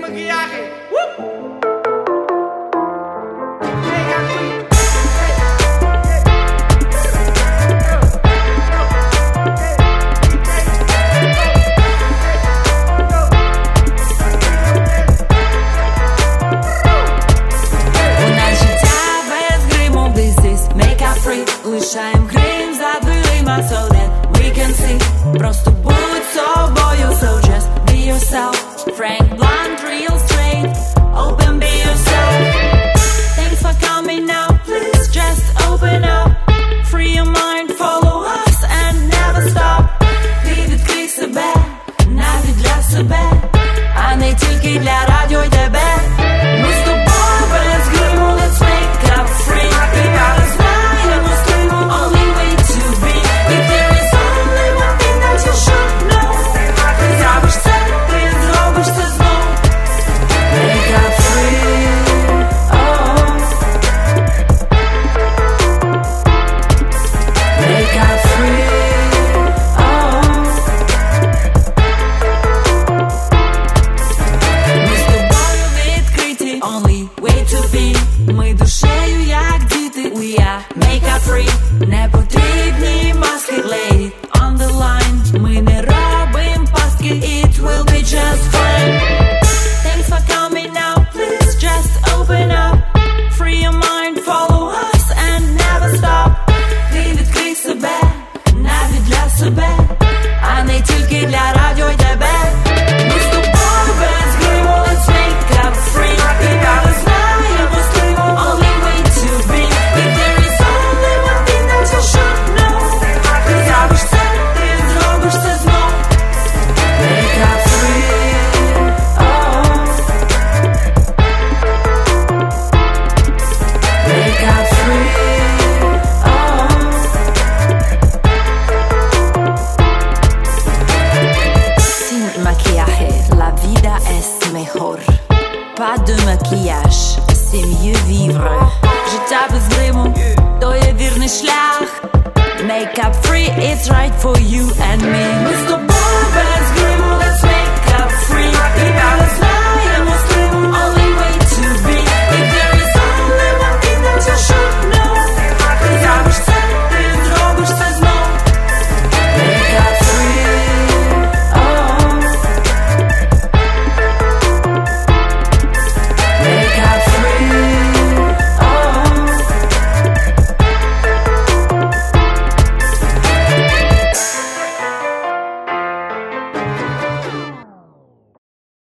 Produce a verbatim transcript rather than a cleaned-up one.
maquillaje. ¡Woo! Лишаєм грим, забилима so that we can see. Просто будь собою, so just be yourself. Frank, blunt, real straight, open, be yourself. Thanks for coming now, please just open up. Free your mind, follow us and never stop. Ти відкрий себе, навіть для себе, а не тільки для радіо й тебе. Ми з тобою без гриму, let's wake up free. І не знаємо only way to be. If there is only one thing that you should know, ти зробиш це, ти зробиш це знов. Wake up free, oh. Wake up free, oh. Ми з тобою відкриті, only way to be. Ми душею як діти, we are make up free. Не потрібні маски, lady on the line. Ми не робим пастки, it will be just fine. Thanks for coming now, please just open up. Free your mind, follow us and never stop. Ти відкрий себе, навіть для себе, а не тільки для радіо й тебе. Ми з тобою без гриму, let's wake up free. І не знаємо стриму, only way to be. If there is only one thing that you should know, ти зробиш це, ти зробиш це знов. Wake up free, oh. Wake up free, oh. Sin maquillaje, la vida es mejor. Pas de maquillage, c'est mieux vivre. Життя без гриму, то є вірний шлях. Make up free, it's right for you and me. Ми з тобою